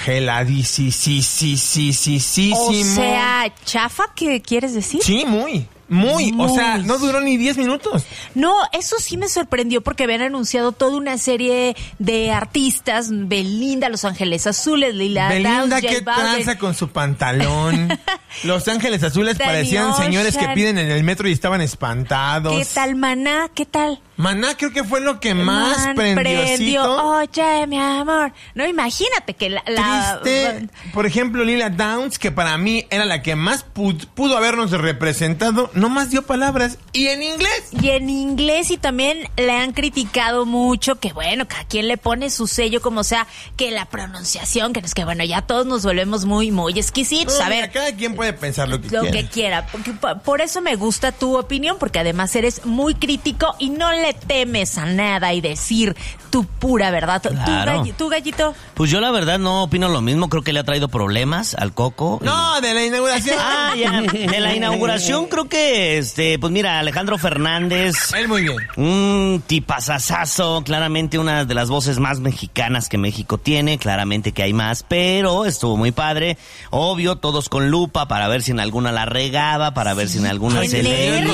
desangeladísimo. O sea, ¿chafa qué quieres decir? Sí, muy. O sea, no duró ni 10 minutos. No, eso sí me sorprendió porque habían anunciado toda una serie de artistas, Belinda, Los Ángeles Azules, Lila Belinda, Downs, qué tranza con su pantalón. Los Ángeles Azules parecían señores que piden en el metro y estaban espantados. ¿Qué tal, Maná? ¿Qué tal? Maná creo que fue lo que más prendió. Oye, mi amor. No, imagínate que Triste. Por ejemplo, Lila Downs, que para mí era la que más pudo habernos representado, no más dio palabras. Y en inglés. Y también le han criticado mucho que, bueno, cada quien le pone su sello como sea, que la pronunciación, que es que, bueno, ya todos nos volvemos muy, muy exquisitos. No, a ver, cada quien puede pensar lo que quiera. Por eso me gusta tu opinión, porque además eres muy crítico y no le temes a nada y decir tu pura verdad. Claro. ¿Tú, Gallito? Pues yo la verdad no opino lo mismo. Creo que le ha traído problemas al Coco. No, de la inauguración. Ya. De la inauguración creo que, pues mira, Alejandro Fernández. Él muy bien. Un tipazazazo. Claramente una de las voces más mexicanas que México tiene. Claramente que hay más, pero estuvo muy padre. Obvio, todos con lupa para ver si en alguna la regaba, para ver si en alguna se le...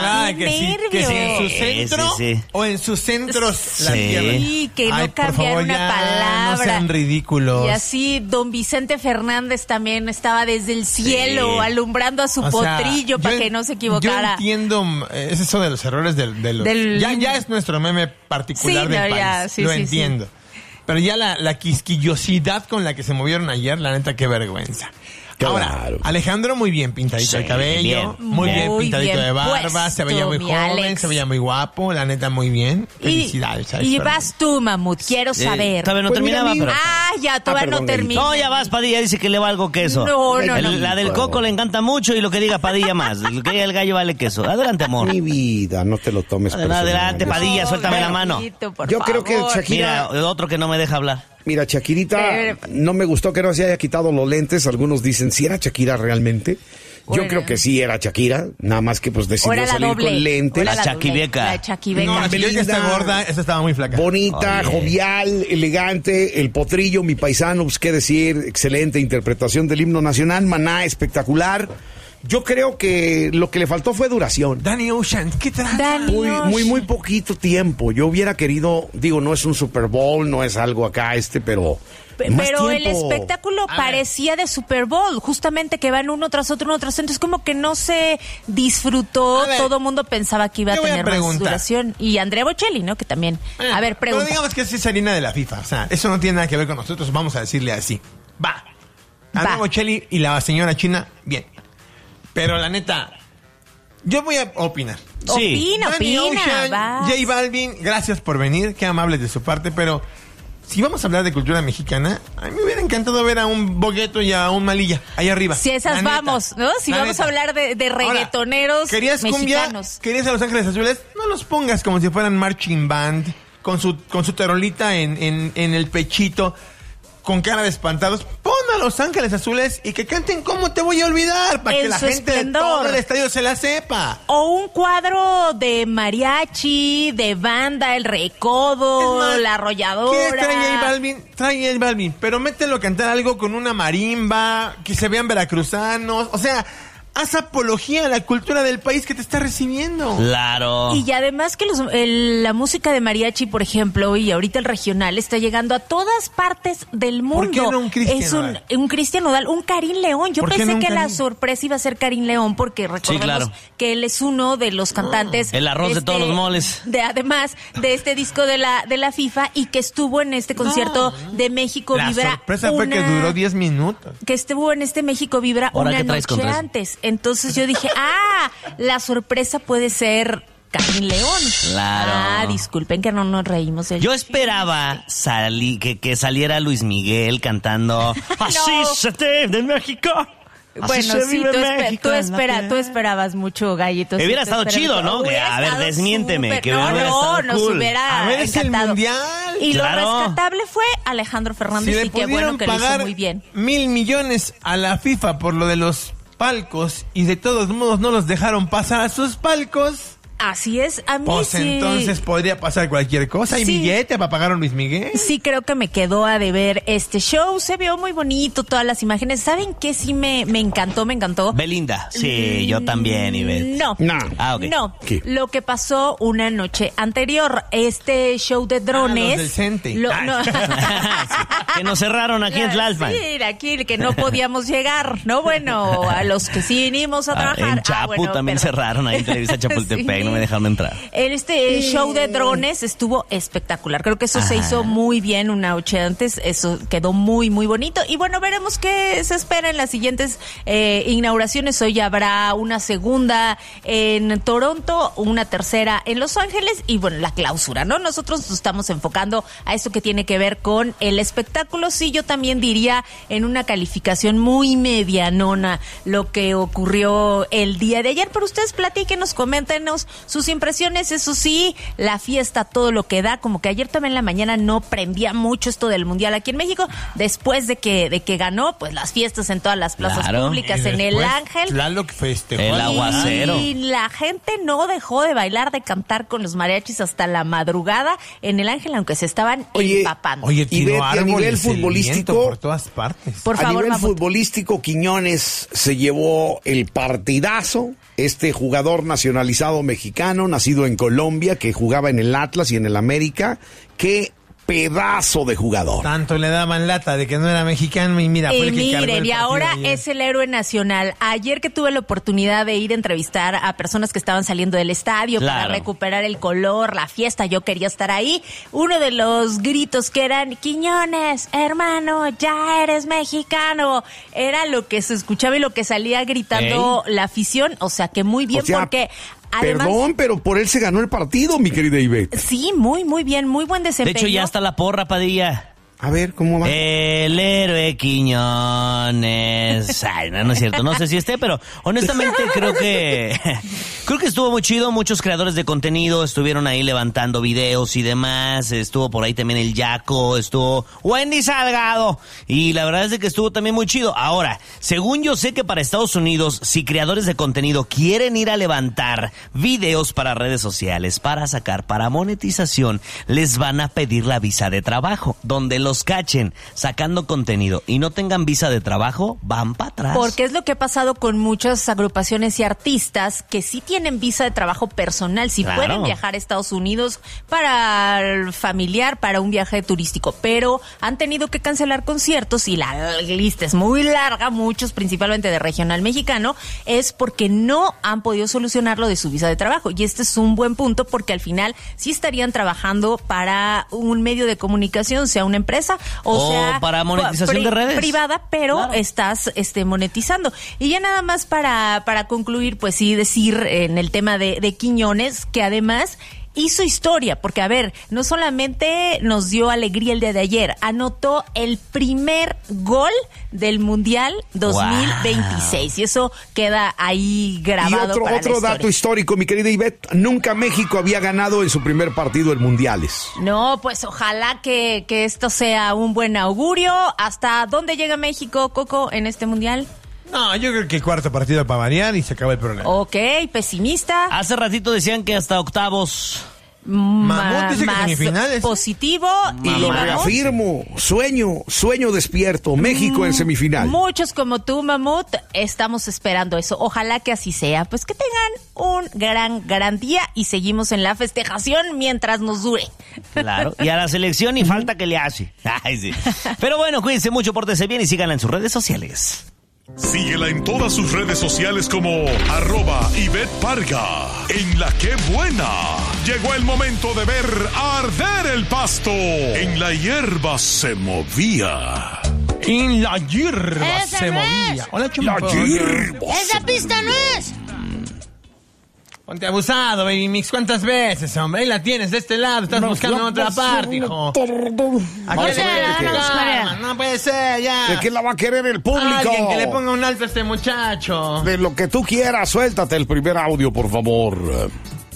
Que si en su centro o en sus centros la tierra. Sí, que no cambiara una palabra. No sean ridículos. Y así don Vicente Fernández también estaba desde el cielo alumbrando a su potrillo para que no se equivocara. Yo entiendo, es eso de los errores de los... Ya es nuestro meme particular del país. Lo entiendo. Pero ya la quisquillosidad con la que se movieron ayer, la neta, qué vergüenza. Ahora, Alejandro muy bien pintadito de cabello, muy bien pintadito de barba, se veía muy joven, Alex. Se veía muy guapo, la neta muy bien. Felicidades. Y vas tú, Mamut, quiero saber. Todavía no terminaba, pero... ya, todavía no termina. No, ya vas, Padilla, dice que le valgo queso. No. La del Coco le encanta mucho y lo que diga Padilla más. Lo que diga el gallo vale queso. Adelante, amor. Mi vida, no te lo tomes personal. Adelante, Padilla, suéltame la mano. Yo creo que Shakira... Mira, otro que no me deja hablar. Mira, Shakirita, no me gustó que no se haya quitado los lentes. Algunos dicen, ¿sí era Shakira realmente? Yo creo que sí era Shakira, nada más que pues decidió salir con lentes. La Chaquibeca. La Chaquibeca. No, la Belinda está gorda, esa estaba muy flaca. Bonita, jovial, elegante, el potrillo, mi paisano, pues qué decir, excelente interpretación del himno nacional, Maná, espectacular. Yo creo que lo que le faltó fue duración. Danny Ocean, ¿qué tal? Muy poquito tiempo. Yo hubiera querido, digo, no es un Super Bowl, no es algo acá pero el espectáculo parecía de Super Bowl, justamente que van uno tras otro, entonces como que no se disfrutó, todo mundo pensaba que iba a tener más duración. Y Andrea Bocelli, ¿no? Que también, pregunta. Pero digamos que es harina de la FIFA, o sea, eso no tiene nada que ver con nosotros, vamos a decirle así. Andrea Bocelli y la señora China, bien. Pero la neta, yo voy a opinar. Sí. Opina. J Balvin, gracias por venir, qué amables de su parte, pero si vamos a hablar de cultura mexicana, a mí me hubiera encantado ver a un Bogueto y a un Malilla ahí arriba. Si esas vamos, ¿no? Si vamos a hablar de reggaetoneros ¿querías mexicanos. Cumbia? ¿Querías a Los Ángeles Azules? No los pongas como si fueran marching band, con su tarolita en el pechito, con cara de espantados. Pon a Los Ángeles Azules y que canten ¿Cómo te voy a olvidar? Para que la gente de todo el estadio se la sepa. O un cuadro de mariachi, de banda, el Recodo, la Arrolladora. ¿Qué trae J Balvin? Pero mételo a cantar algo con una marimba, que se vean veracruzanos, o sea... Haz apología a la cultura del país que te está recibiendo. Claro. Y además que la música de mariachi, por ejemplo, y ahorita el regional, está llegando a todas partes del mundo. ¿Por qué no un Cristian Nodal? Un Cristian Nodal, un Karim León. Yo pensé que la sorpresa iba a ser Karim León, porque recordemos que él es uno de los cantantes. El arroz de todos los moles. Además de este disco de la FIFA y que estuvo en este concierto de México Vibra. La sorpresa fue que duró 10 minutos. Que estuvo en este México Vibra una noche antes. Entonces yo dije, la sorpresa puede ser Karim León. Claro. Disculpen que no nos reímos de Yo esperaba que saliera Luis Miguel cantando Así se te de México. Bueno, sí, tú esperabas mucho, Gallito. Hubiera estado chido, ¿no? A ver, desmiénteme. Que nos hubiera a ver, es el mundial. Y lo rescatable fue Alejandro Fernández, y qué bueno que lo hizo muy bien. 1,000 millones a la FIFA por lo de los palcos y de todos modos no los dejaron pasar a sus palcos. Así es, a mí pues sí. Entonces podría pasar cualquier cosa. ¿Hay billete para pagar a Luis Miguel? Sí, creo que me quedó a deber este show. Se vio muy bonito, todas las imágenes. ¿Saben qué? Sí me encantó. Belinda. Sí, yo también, Ivette. No. Okay. No. ¿Qué? Lo que pasó una noche anterior. Este show de drones. Los del Cente. No. Que nos cerraron aquí en Tlalpan. Sí, aquí que no podíamos llegar, ¿no? Bueno, a los que sí vinimos a trabajar. En Chapu también cerraron ahí en Televisa Chapultepec. Sí. No me dejaron entrar. Show de drones estuvo espectacular. Creo que eso se hizo muy bien una noche antes. Eso quedó muy, muy bonito. Y bueno, veremos qué se espera en las siguientes inauguraciones. Hoy habrá una segunda en Toronto, una tercera en Los Ángeles y bueno, la clausura, ¿no? Nosotros nos estamos enfocando a esto que tiene que ver con el espectáculo. Sí, yo también diría en una calificación muy medianona lo que ocurrió el día de ayer. Pero ustedes platíquenos, coméntenos sus impresiones. Eso sí, la fiesta, todo lo que da, como que ayer también en la mañana no prendía mucho esto del Mundial aquí en México, después de que ganó, pues las fiestas en todas las plazas públicas, en el Ángel. Tlaloc festejó. El aguacero. Y la gente no dejó de bailar, de cantar con los mariachis hasta la madrugada en el Ángel, aunque se estaban empapando. Oye, y a nivel futbolístico, por todas partes. Por favor, a nivel futbolístico, Quiñones se llevó el partidazo. Este jugador nacionalizado mexicano, nacido en Colombia, que jugaba en el Atlas y en el América, qué pedazo de jugador. Tanto le daban lata de que no era mexicano y mira, fue el que cargó el y ahora ayer. Es el héroe nacional. Ayer que tuve la oportunidad de ir a entrevistar a personas que estaban saliendo del estadio para recuperar el color, la fiesta, yo quería estar ahí. Uno de los gritos que eran: Quiñones, hermano, ya eres mexicano. Era lo que se escuchaba y lo que salía gritando la afición. O sea que muy bien, porque... Además, perdón, pero por él se ganó el partido, mi querida Ivette. Sí, muy, muy bien, muy buen desempeño. De hecho, ya está la porra, Padilla. A ver, ¿cómo va? El héroe Quiñones. Ay, no es cierto. No sé si esté, pero honestamente creo que estuvo muy chido. Muchos creadores de contenido estuvieron ahí levantando videos y demás. Estuvo por ahí también el Yaco, estuvo Wendy Salgado. Y la verdad es de que estuvo también muy chido. Ahora, según yo sé que para Estados Unidos, si creadores de contenido quieren ir a levantar videos para redes sociales, para monetización, les van a pedir la visa de trabajo, donde los cachen sacando contenido y no tengan visa de trabajo, van para atrás. Porque es lo que ha pasado con muchas agrupaciones y artistas que sí tienen visa de trabajo personal, sí pueden viajar a Estados Unidos para el familiar, para un viaje turístico, pero han tenido que cancelar conciertos y la lista es muy larga, muchos principalmente de regional mexicano, es porque no han podido solucionar lo de su visa de trabajo. Y este es un buen punto porque al final sí estarían trabajando para un medio de comunicación, sea una empresa o sea para monetización de redes privada, pero estás monetizando. Y ya nada más para concluir, pues sí decir en el tema de Quiñones que además hizo historia, porque a ver, no solamente nos dio alegría el día de ayer, anotó el primer gol del Mundial 2026 y eso queda ahí grabado. Y otro dato histórico, mi querida Ivette, nunca México había ganado en su primer partido en mundiales. No, pues ojalá que esto sea un buen augurio. ¿Hasta dónde llega México, Coco, en este Mundial? No, yo creo que cuarto partido para variar y se acaba el problema. Ok, pesimista. Hace ratito decían que hasta octavos. Mamut dice que semifinales. Positivo. Y lo reafirmo. Sueño despierto. México en semifinal. Muchos como tú, Mamut, estamos esperando eso. Ojalá que así sea. Pues que tengan un gran día y seguimos en la festejación mientras nos dure. Claro. Y a la selección ni falta que le hace. Ay, sí. Pero bueno, cuídense mucho, pórtense bien y síganla en sus redes sociales. Síguela en todas sus redes sociales como @Ivette Parga. En La Que Buena. Llegó el momento de ver arder el pasto. En la hierba se movía. En la hierba se movía. Hola, La hierba. Esa pista no es. Ponte abusado, Baby Mix. ¿Cuántas veces, hombre? Ahí la tienes de este lado. Estás buscando en otra parte, hijo. No puede ser, ya. ¿De qué la va a querer el público? Alguien que le ponga un alto a este muchacho. De lo que tú quieras, suéltate el primer audio, por favor.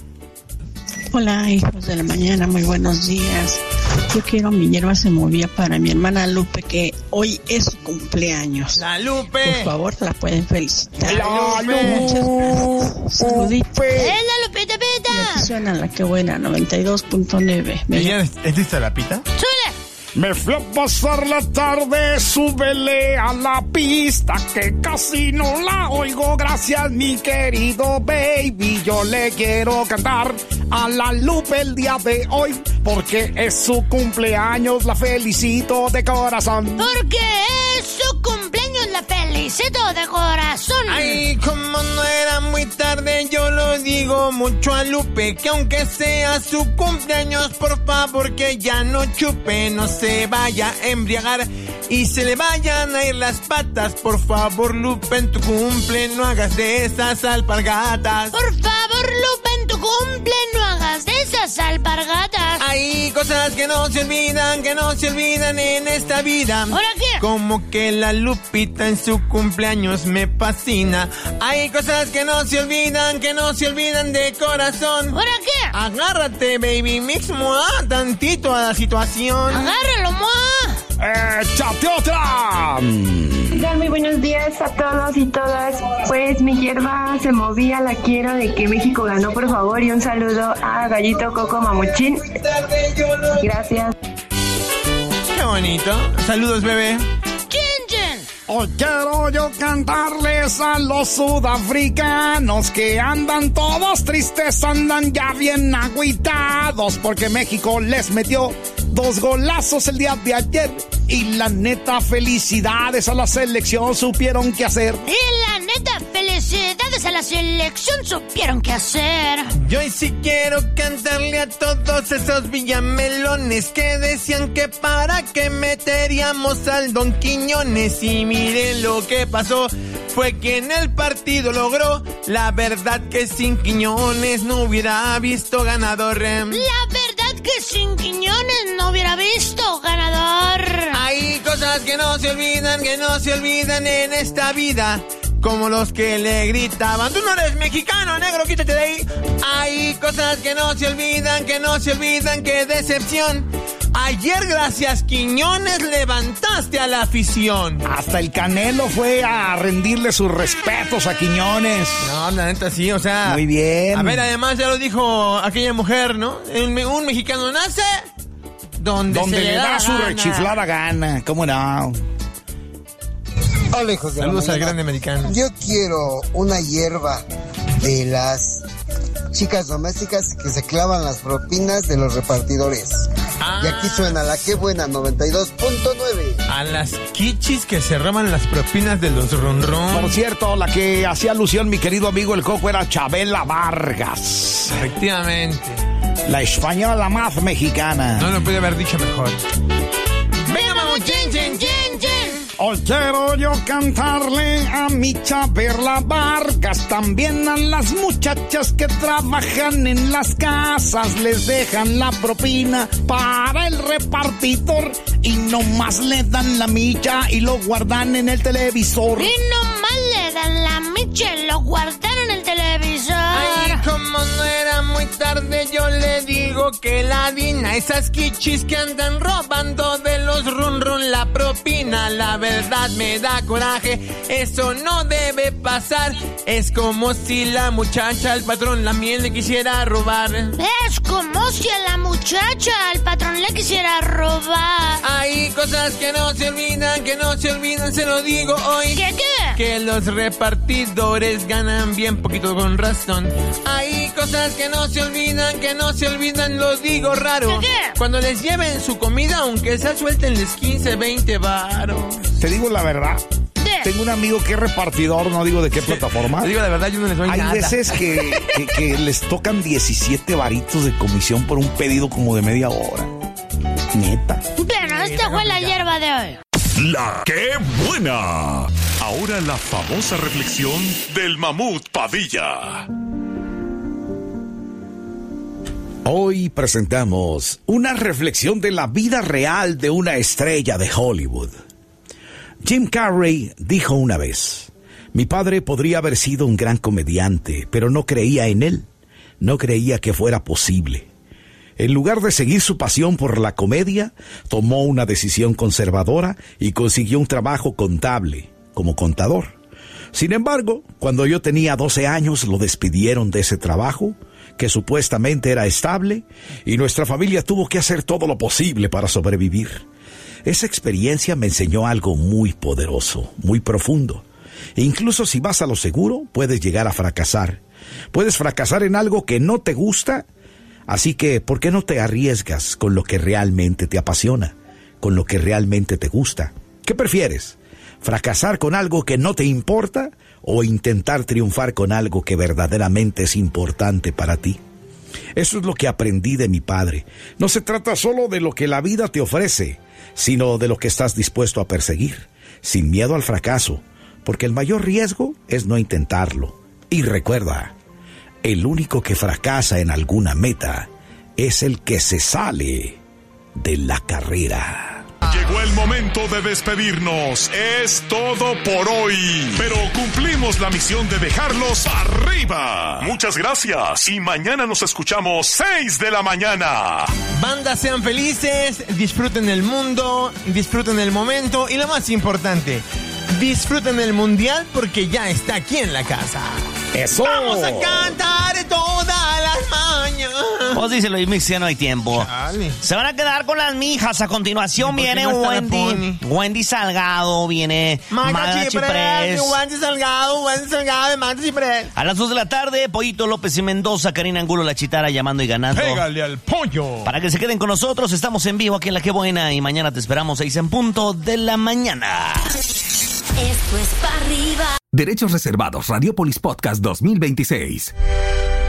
Hola, hijos de la mañana, muy buenos días. Yo quiero Mi Hierba se movía para mi hermana Lupe, que hoy es su cumpleaños. ¡La Lupe! Por favor, la pueden felicitar. ¡La Lupe! Muchas gracias. Saluditos. ¡La Lupita, pita! Y aquí suena La Que Buena, 92.9. ¿Ella es lista la pita? ¡Súbele! Me fui a pasar la tarde, súbele a la pista que casi no la oigo. Gracias, mi querido baby. Yo le quiero cantar a la Lupe el día de hoy porque es su cumpleaños. La felicito de corazón. Porque es su cumpleaños, la felicito de corazón. Ay, como no era muy tarde, yo lo digo mucho a Lupe, que aunque sea su cumpleaños, por favor que ya no chupe, no se vaya a embriagar y se le vayan a ir las patas. Por favor, Lupe, en tu cumple no hagas de esas alpargatas. Por favor, Lupe, en tu cumple no hagas de esas alpargatas. Hay cosas que no se olvidan en esta vida. ¿Ahora qué? Como que la Lupita en su cumpleaños me fascina. Hay cosas que no se olvidan de corazón. ¿Ahora qué? Agárrate, Baby Mix, moa, tantito a la situación. Agárralo, moa. ¡Échate otra! ¿Qué tal? Muy buenos días a todos y todas. Pues Mi Hierba se movía, la quiero, de que México ganó, por favor. Y un saludo a Gallito Coco Mamuchín. Gracias. Qué bonito. Saludos, bebé. Hoy quiero yo cantarles a los sudafricanos que andan todos tristes, andan ya bien agüitados porque México les metió 2 golazos el día de ayer. Y la neta, felicidades a la selección, supieron qué hacer. Y la neta, felicidades a la selección, supieron qué hacer. Yo hoy sí quiero cantarle a todos esos villamelones que decían que para qué meteríamos al Don Quiñones. Y miren lo que pasó, fue que en el partido logró. La verdad que sin Quiñones no hubiera visto ganador. La verdad que sin Quiñones no hubiera visto ganador. Hay cosas que no se olvidan en esta vida. Como los que le gritaban, tú no eres mexicano, negro, quítate de ahí. Hay cosas que no se olvidan, qué decepción. Ayer, gracias Quiñones, levantaste a la afición. Hasta el Canelo fue a rendirle sus respetos a Quiñones. No, la neta sí, o sea. Muy bien. A ver, además ya lo dijo aquella mujer, ¿no? Un mexicano nace donde se le da su rechiflada gana. ¿Cómo no? Hola, hijos de Saludos al grande americano. Yo quiero una hierba de las chicas domésticas que se clavan las propinas de los repartidores. Y aquí suena La Que Buena, 92.9. A las quichis que se roban las propinas de los ronrón. Por cierto, la que hacía alusión mi querido amigo el Coco era Chabela Vargas. Efectivamente. La española más mexicana. No lo pude haber dicho mejor. ¡Venga, mamuchín, chin, chin, chin! Hoy quiero yo cantarle a mi Chabela Vargas, también a las muchachas que trabajan en las casas, les dejan la propina para el repartidor y nomás le dan la micha y lo guardan en el televisor. Y nomás le dan la micha y lo guardan en el televisor. Ay, como no era muy tarde, yo le digo que la Dina, esas quichis que andan robando de los run run la propina, la verdad me da coraje, eso no debe pasar. Es como si la muchacha al patrón la miel le quisiera robar. Es como si a la muchacha al patrón le quisiera robar. Hay cosas que no se olvidan, se lo digo hoy. ¿Qué? Que los repartidores ganan bien poquito con razón. Hay cosas que no se olvidan, lo digo raro. ¿Qué? Cuando les lleven su comida, aunque sea suéltenles 15, 20 varos. Te digo la verdad. Tengo un amigo que es repartidor, no digo de qué plataforma. Te digo la verdad, yo no les doy nada. Hay veces que les tocan 17 varitos de comisión por un pedido como de media hora. Neta. Bueno, esta fue la hierba de hoy. La Que Buena. Ahora la famosa reflexión del Mamut Padilla. Hoy presentamos una reflexión de la vida real de una estrella de Hollywood. Jim Carrey dijo una vez: mi padre podría haber sido un gran comediante, pero no creía en él. No creía que fuera posible. En lugar de seguir su pasión por la comedia, tomó una decisión conservadora y consiguió un trabajo contable, como contador. Sin embargo, cuando yo tenía 12 años, lo despidieron de ese trabajo, que supuestamente era estable, y nuestra familia tuvo que hacer todo lo posible para sobrevivir. Esa experiencia me enseñó algo muy poderoso, muy profundo. E incluso si vas a lo seguro, puedes llegar a fracasar. Puedes fracasar en algo que no te gusta, así que ¿por qué no te arriesgas con lo que realmente te apasiona, con lo que realmente te gusta? ¿Qué prefieres? ¿Fracasar con algo que no te importa o intentar triunfar con algo que verdaderamente es importante para ti? Eso es lo que aprendí de mi padre. No se trata solo de lo que la vida te ofrece, sino de lo que estás dispuesto a perseguir, sin miedo al fracaso, porque el mayor riesgo es no intentarlo. Y recuerda, el único que fracasa en alguna meta es el que se sale de la carrera. Llegó el momento de despedirnos. Es todo por hoy. Pero cumplimos la misión de dejarlos arriba. Muchas gracias. Y mañana nos escuchamos 6 de la mañana. Banda, sean felices, disfruten el mundo, disfruten el momento y lo más importante, disfruten el mundial porque ya está aquí en la casa. ¡Eso! ¡Vamos a cantar todas las mañanas! Vos díselo, y mix, ya no hay tiempo. Chale. Se van a quedar con las mijas. A continuación viene no Wendy Salgado, viene Magda Chiprés. Wendy Salgado de Magda Chiprés. A las 2 de la tarde, Pollito López y Mendoza, Karina Angulo, La Chitara, llamando y ganando. ¡Pégale al pollo! Para que se queden con nosotros, estamos en vivo aquí en La Qué Buena y mañana te esperamos 6 en punto de la mañana. Esto es para arriba. Derechos reservados, Radiopolis Podcast 2026.